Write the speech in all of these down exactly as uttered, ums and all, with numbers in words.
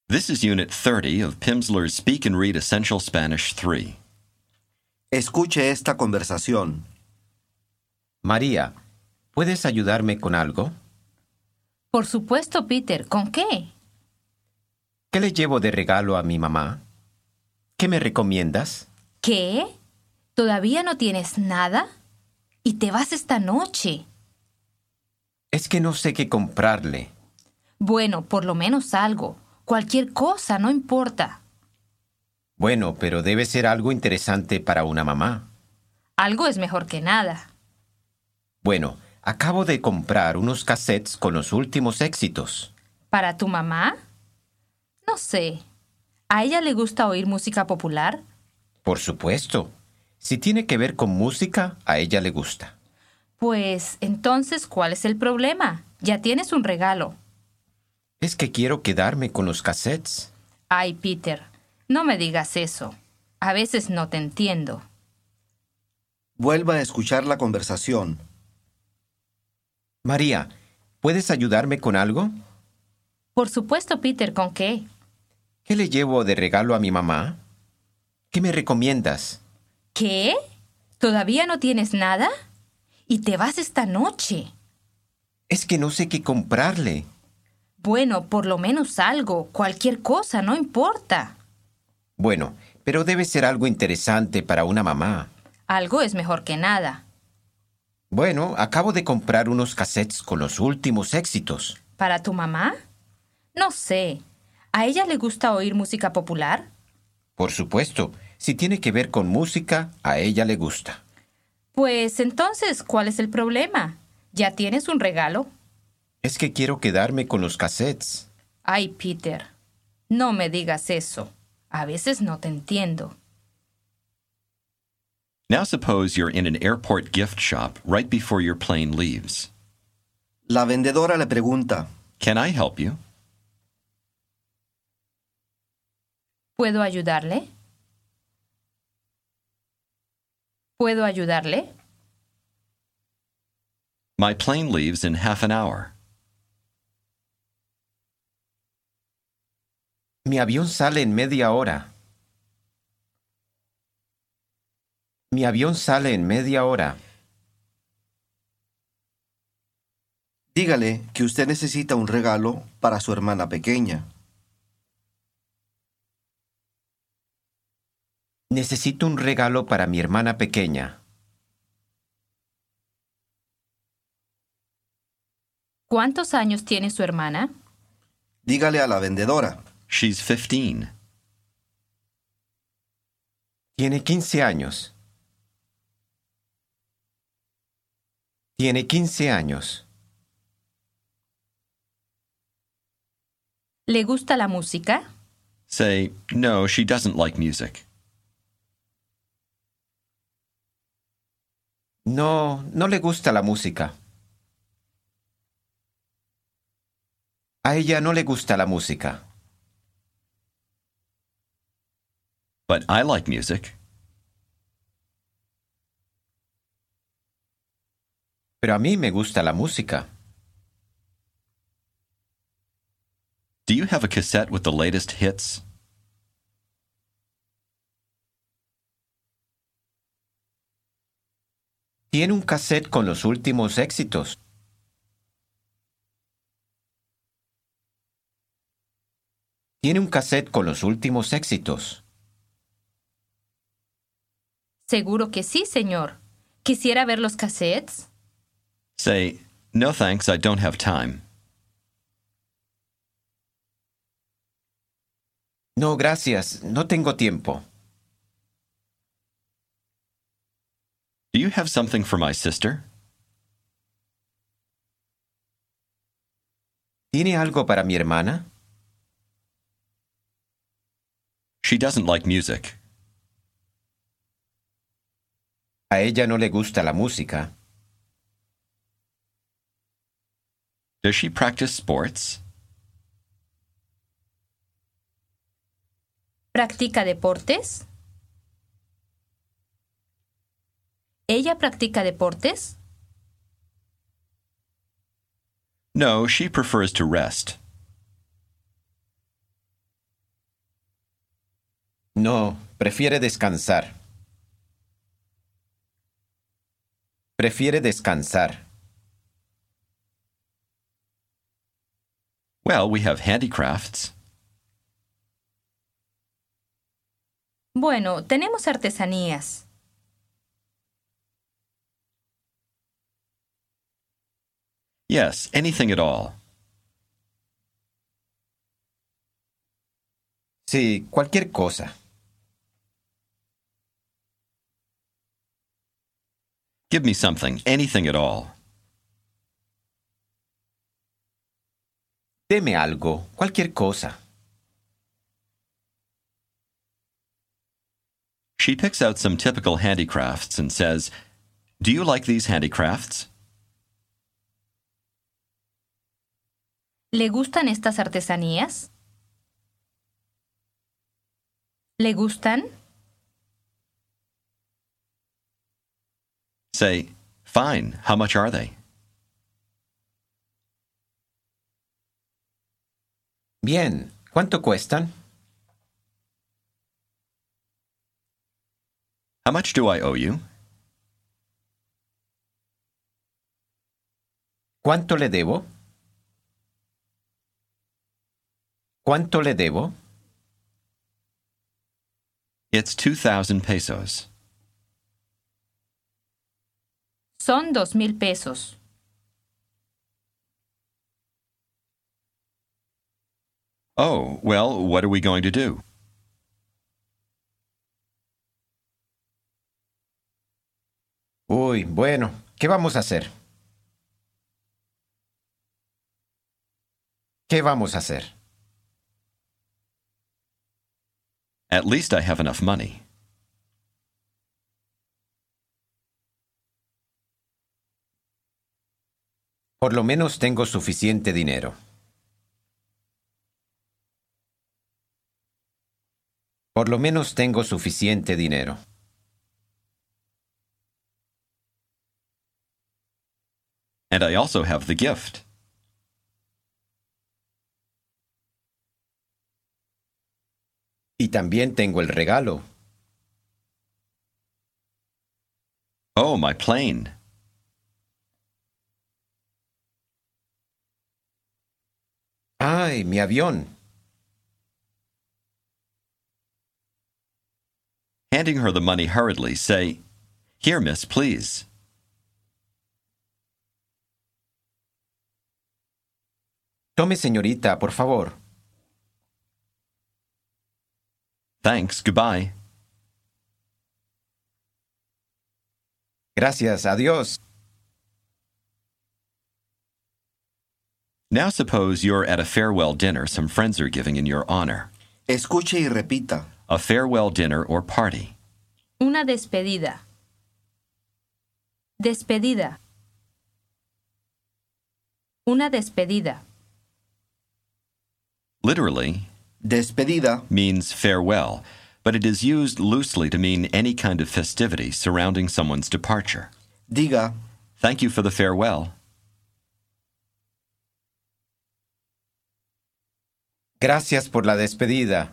This is Unit thirty of Pimsleur's Speak and Read Essential Spanish three. Escuche esta conversación. María, ¿puedes ayudarme con algo? Por supuesto, Peter. ¿Con qué? ¿Qué le llevo de regalo a mi mamá? ¿Qué me recomiendas? ¿Qué? ¿Todavía no tienes nada? Y te vas esta noche. Es que no sé qué comprarle. Bueno, por lo menos algo. Cualquier cosa, no importa. Bueno, pero debe ser algo interesante para una mamá. Algo es mejor que nada. Bueno, acabo de comprar unos cassettes con los últimos éxitos. ¿Para tu mamá? No sé. ¿A ella le gusta oír música popular? Por supuesto. Si tiene que ver con música, a ella le gusta. Pues, entonces, ¿cuál es el problema? Ya tienes un regalo. Es que quiero quedarme con los cassettes. Ay, Peter, no me digas eso. A veces no te entiendo. Vuelva a escuchar la conversación. María, ¿puedes ayudarme con algo? Por supuesto, Peter, ¿con qué? ¿Qué le llevo de regalo a mi mamá? ¿Qué me recomiendas? ¿Qué? ¿Todavía no tienes nada? Y te vas esta noche. Es que no sé qué comprarle. Bueno, por lo menos algo, cualquier cosa, no importa. Bueno, pero debe ser algo interesante para una mamá. Algo es mejor que nada. Bueno, acabo de comprar unos cassettes con los últimos éxitos. ¿Para tu mamá? No sé. ¿A ella le gusta oír música popular? Por supuesto, si tiene que ver con música, a ella le gusta. Pues entonces, ¿cuál es el problema? ¿Ya tienes un regalo? Es que quiero quedarme con los cassettes. Ay, Peter, no me digas eso. A veces no te entiendo. Now suppose you're in an airport gift shop right before your plane leaves. La vendedora le pregunta, Can I help you? ¿Puedo ayudarle? ¿Puedo ayudarle? My plane leaves in half an hour. Mi avión sale en media hora. Mi avión sale en media hora. dígale que usted necesita un regalo para su hermana pequeña. Necesito un regalo para mi hermana pequeña. ¿Cuántos años tiene su hermana? Dígale a la vendedora, She's fifteen. Tiene quince años. Tiene quince años. ¿Le gusta la música? Say, no, she doesn't like music. No, no le gusta la música. A ella no le gusta la música. But I like music. Pero a mí me gusta la música. Do you have a cassette with the latest hits? Tiene un cassette con los últimos éxitos. Tiene un cassette con los últimos éxitos. Seguro que sí, señor. ¿Quisiera ver los cassettes? Say, no thanks, I don't have time. No, gracias, no tengo tiempo. Do you have something for my sister? ¿Tiene algo para mi hermana? She doesn't like music. A ella no le gusta la música. Does she practice sports? ¿Practica deportes? ¿Ella practica deportes? No, she prefers to rest. No, prefiere descansar. Prefiere descansar. Well, we have handicrafts. Bueno, tenemos artesanías. Yes, anything at all. Sí, cualquier cosa. Give me something, anything at all. Deme algo, cualquier cosa. She picks out some typical handicrafts and says, "Do you like these handicrafts?" ¿Le gustan estas artesanías? ¿Le gustan? Say, "Fine, how much are they?" Bien, ¿cuánto cuestan? How much do I owe you? ¿Cuánto le debo? ¿Cuánto le debo? It's two thousand pesos. Son dos mil pesos. Oh, well, what are we going to do? Uy, bueno, ¿qué vamos a hacer? ¿Qué vamos a hacer? At least I have enough money. Por lo menos tengo suficiente dinero. Por lo menos tengo suficiente dinero. And I also have the gift. Y también tengo el regalo. Oh, my plane. ¡Ay, mi avión! Handing her the money hurriedly, say, "Here, miss, please." Tome, señorita, por favor. Thanks, goodbye. Gracias, adiós. Now suppose you're at a farewell dinner some friends are giving in your honor. Escuche y repita. A farewell dinner or party. Una despedida. Despedida. Una despedida. Literally, Despedida means farewell, but it is used loosely to mean any kind of festivity surrounding someone's departure. diga, Thank you for the farewell. Gracias por la despedida.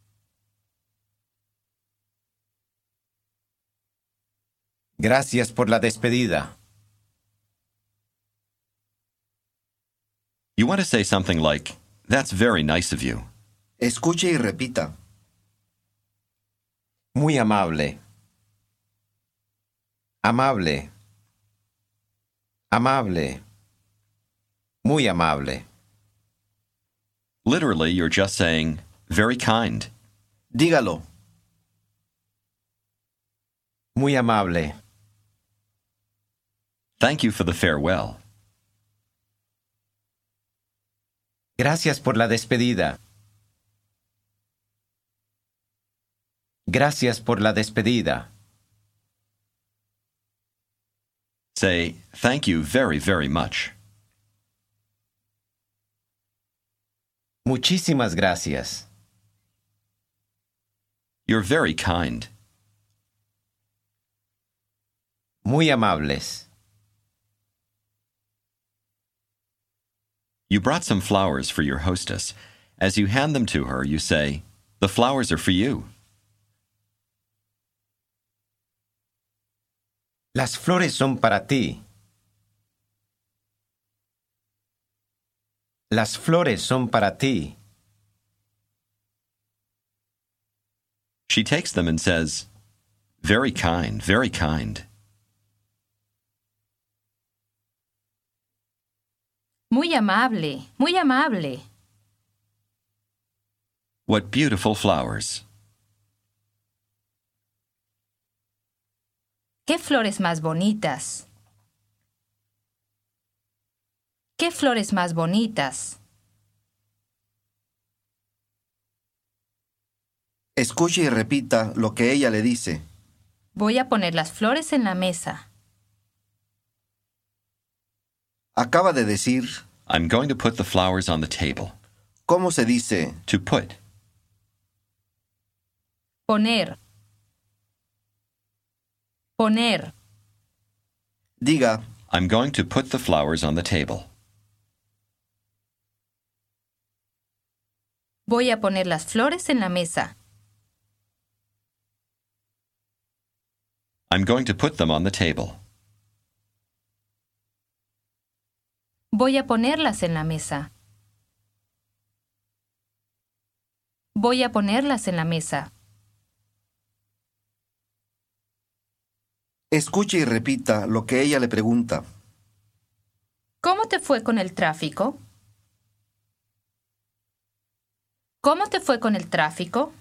Gracias por la despedida. You want to say something like, "That's very nice of you." escuche y repita. Muy amable. Amable. Amable. Muy amable. Literally, you're just saying, "Very kind." Dígalo. Muy amable. Thank you for the farewell. Gracias por la despedida. Gracias por la despedida. Say, "Thank you very, very much." Muchísimas gracias. You're very kind. Muy amables. You brought some flowers for your hostess. As you hand them to her, you say, "The flowers are for you." Las flores son para ti. Las flores son para ti. She takes them and says, "Very kind, very kind." Muy amable, muy amable. What beautiful flowers. ¡Qué flores más bonitas! ¡Qué flores más bonitas! Escuche y repita lo que ella le dice. Voy a poner las flores en la mesa. Acaba de decir, I'm going to put the flowers on the table. ¿cómo se dice? To put. Poner. Poner. Diga, I'm going to put the flowers on the table. Voy a poner las flores en la mesa. I'm going to put them on the table. Voy a ponerlas en la mesa. Voy a ponerlas en la mesa. escuche y repita lo que ella le pregunta. ¿Cómo te fue con el tráfico? ¿Cómo te fue con el tráfico?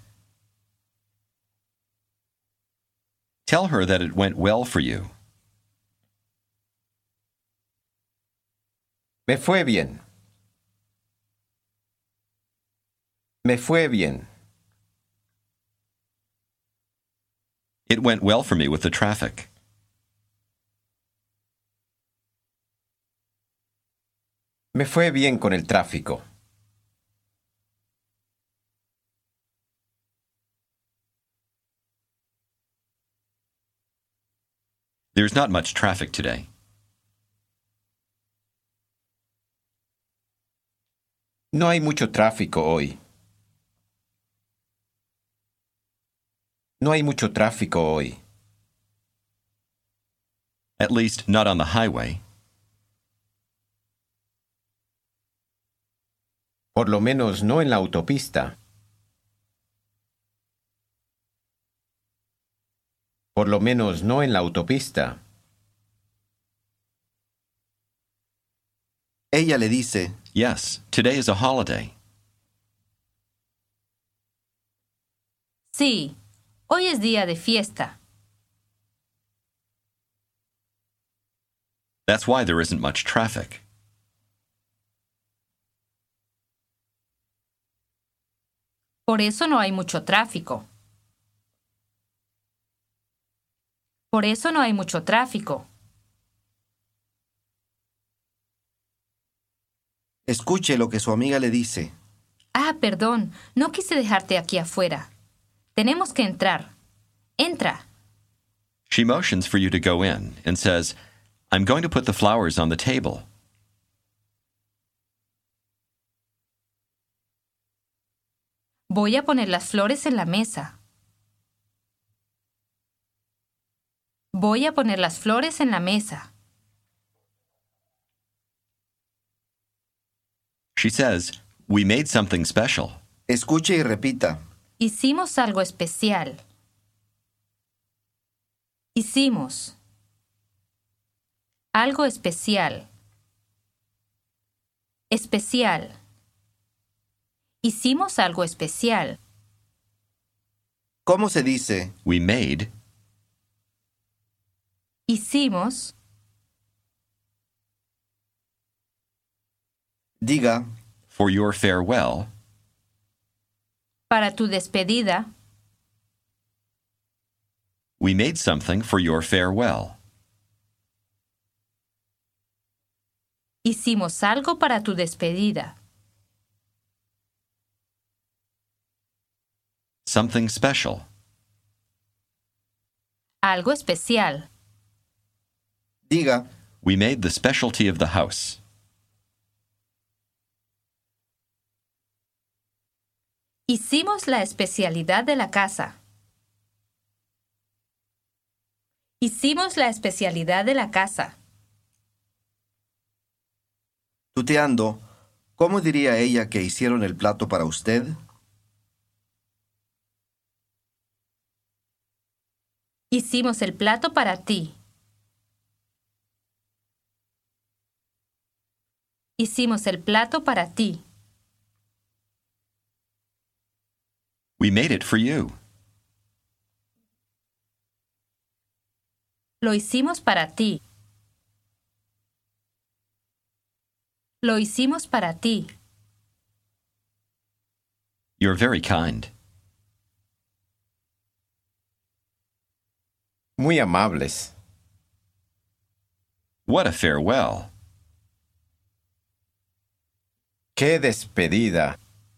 Tell her that it went well for you. Me fue bien. Me fue bien. It went well for me with the traffic. Me fue bien con el tráfico. There's not much traffic today. No hay mucho tráfico hoy. No hay mucho tráfico hoy. At least not on the highway. Por lo menos no en la autopista. Por lo menos no en la autopista. Ella le dice, Yes, today is a holiday. Sí, hoy es día de fiesta. That's why there isn't much traffic. Por eso no hay mucho tráfico. Por eso no hay mucho tráfico. escuche lo que su amiga le dice. Ah, perdón, no quise dejarte aquí afuera. Tenemos que entrar. Entra. She motions for you to go in and says, I'm going to put the flowers on the table. Voy a poner las flores en la mesa. Voy a poner las flores en la mesa. She says, we made something special. Escuche y repita. Hicimos algo especial. Hicimos. Algo especial. Especial. Hicimos algo especial. ¿Cómo se dice? We made. Hicimos. Diga, For your farewell. Para tu despedida. We made something for your farewell. Hicimos algo para tu despedida. Something special. Algo especial. diga, We made the specialty of the house. Hicimos la especialidad de la casa. Hicimos la especialidad de la casa. Tuteando, ¿cómo diría ella que hicieron el plato para usted? Hicimos el plato para ti. Hicimos el plato para ti. We made it for you. Lo hicimos para ti. Lo hicimos para ti. You're very kind. Muy amables. What a farewell. ¡Qué despedida!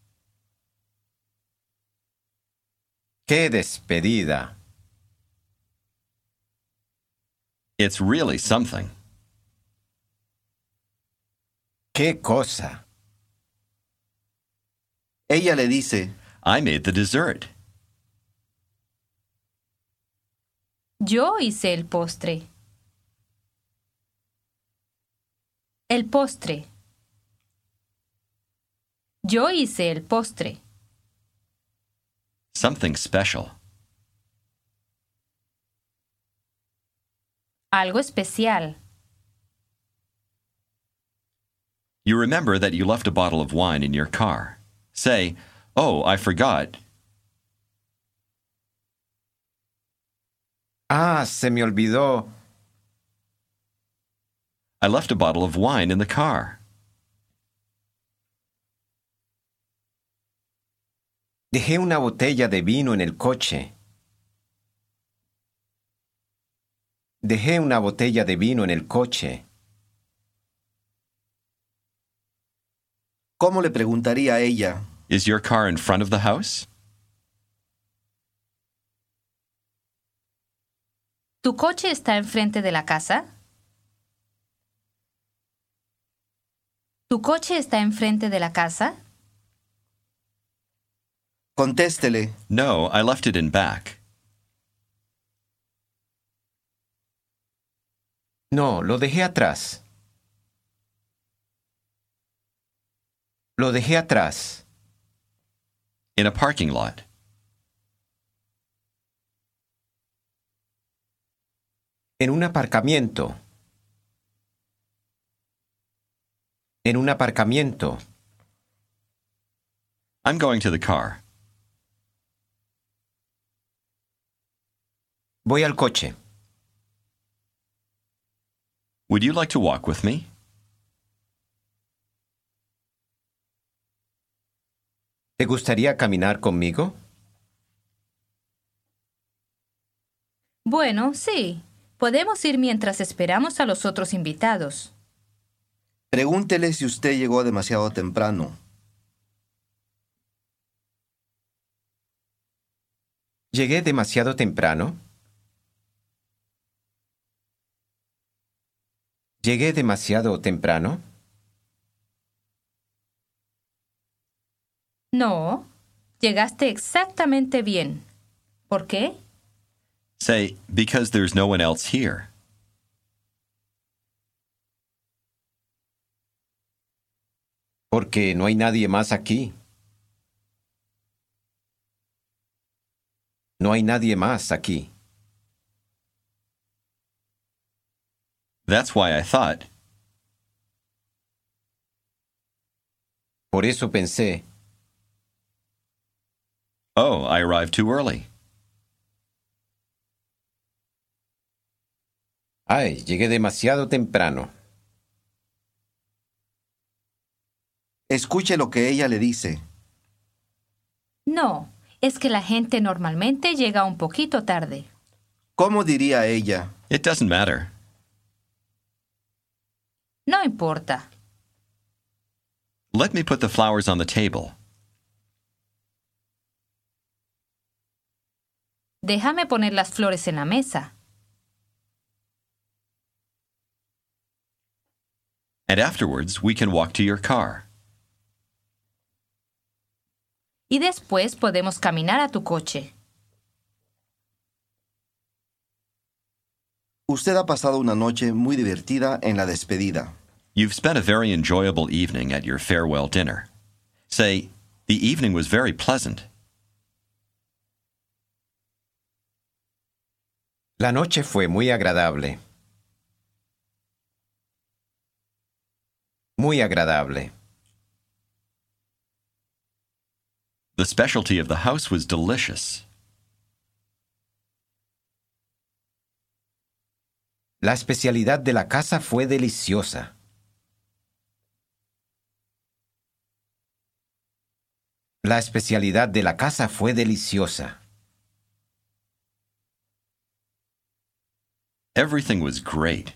¡Qué despedida! It's really something. ¡Qué cosa! Ella le dice, I made the dessert. Yo hice el postre. El postre. Yo hice el postre. Something special. Algo especial. You remember that you left a bottle of wine in your car. Say, oh, I forgot. Ah, se me olvidó. I left a bottle of wine in the car. Dejé una botella de vino en el coche. Dejé una botella de vino en el coche. ¿cómo le preguntaría a ella? Is your car in front of the house? ¿Tu coche está enfrente de la casa? ¿Tu coche está enfrente de la casa? Contéstele, No, I left it in back. No, lo dejé atrás. Lo dejé atrás. In a parking lot. En un aparcamiento. En un aparcamiento. I'm going to the car. Voy al coche. Would you like to walk with me? ¿Te gustaría caminar conmigo? Bueno, sí. Podemos ir mientras esperamos a los otros invitados. pregúntele si usted llegó demasiado temprano. ¿Llegué demasiado temprano? ¿Llegué demasiado temprano? No, llegaste exactamente bien. ¿Por qué? Say, because there's no one else here. Porque no hay nadie más aquí. No hay nadie más aquí. That's why I thought. Por eso pensé, Oh, I arrived too early. ay, llegué demasiado temprano. Escuche lo que ella le dice. No, es que la gente normalmente llega un poquito tarde. ¿Cómo diría ella? It doesn't matter. No importa. Let me put the flowers on the table. Déjame poner las flores en la mesa. And afterwards, we can walk to your car. Y después podemos caminar a tu coche. Usted ha pasado una noche muy divertida en la despedida. You've spent a very enjoyable evening at your farewell dinner. Say, the evening was very pleasant. La noche fue muy agradable. Muy agradable. The specialty of the house was delicious. La especialidad de la casa fue deliciosa. La especialidad de la casa fue deliciosa. Everything was great.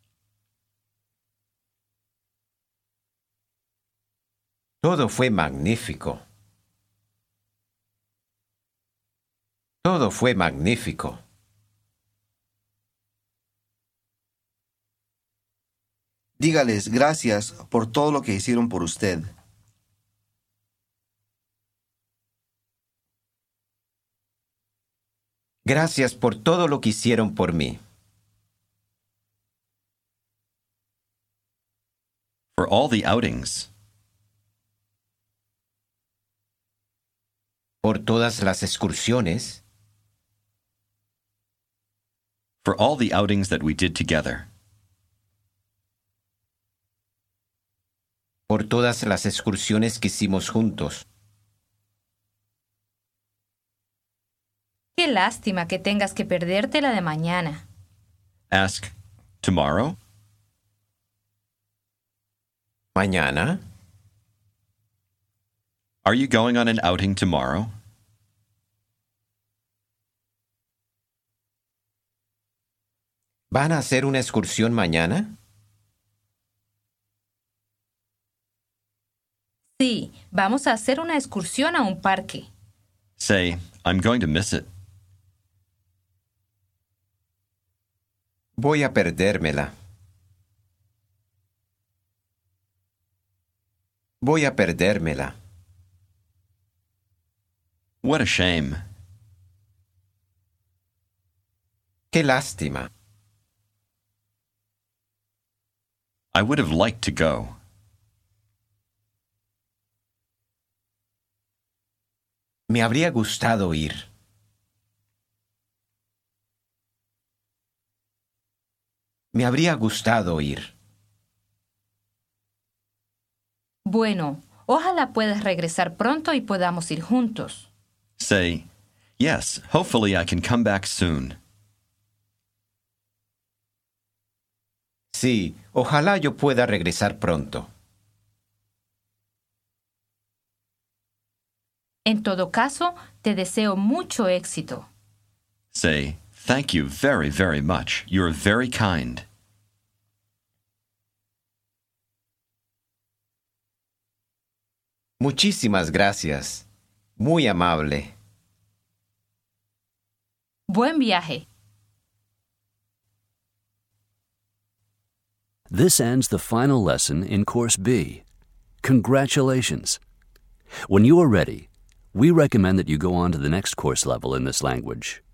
Todo fue magnífico. Todo fue magnífico. Dígales gracias por todo lo que hicieron por usted. Gracias por todo lo que hicieron por mí. For all the outings. Por todas las excursiones. For all the outings that we did together. Por todas las excursiones que hicimos juntos. Qué lástima que tengas que perderte la de mañana. Ask, tomorrow? Mañana. Are you going on an outing tomorrow? ¿Van a hacer una excursión mañana? Sí, vamos a hacer una excursión a un parque. Say, I'm going to miss it. Voy a perdérmela. Voy a perdérmela. What a shame. Qué lástima. I would have liked to go. Me habría gustado ir. Me habría gustado ir. Bueno, ojalá puedas regresar pronto y podamos ir juntos. Say, yes, hopefully I can come back soon. Sí, ojalá yo pueda regresar pronto. En todo caso, te deseo mucho éxito. Say, thank you very, very much. You're very kind. Muchísimas gracias. Muy amable. Buen viaje. This ends the final lesson in Course B. Congratulations! When you are ready, we recommend that you go on to the next course level in this language.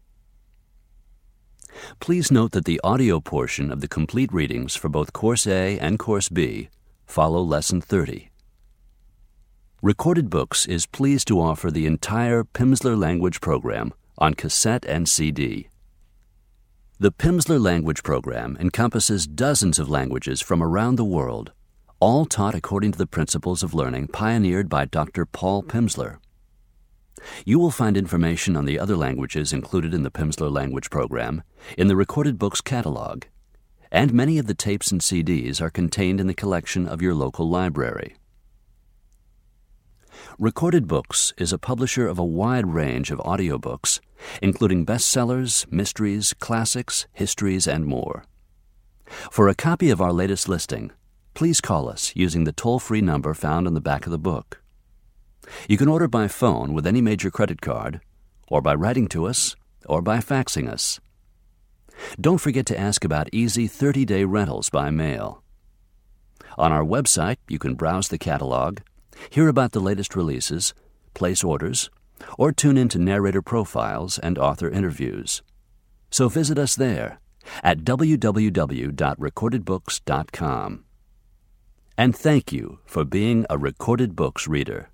Please note that the audio portion of the complete readings for both Course A and Course B follow Lesson thirty. Recorded Books is pleased to offer the entire Pimsleur language program on cassette and C D. The Pimsleur language program encompasses dozens of languages from around the world, all taught according to the principles of learning pioneered by Doctor Paul Pimsleur. You will find information on the other languages included in the Pimsleur language program in the Recorded Books catalog, and many of the tapes and C Ds are contained in the collection of your local library. Recorded Books is a publisher of a wide range of audiobooks, including bestsellers, mysteries, classics, histories, and more. For a copy of our latest listing, please call us using the toll-free number found on the back of the book. You can order by phone with any major credit card, or by writing to us, or by faxing us. Don't forget to ask about easy thirty-day rentals by mail. On our website, you can browse the catalog, hear about the latest releases, place orders, or tune into narrator profiles and author interviews. So visit us there at w w w dot recorded books dot com. And thank you for being a Recorded Books reader.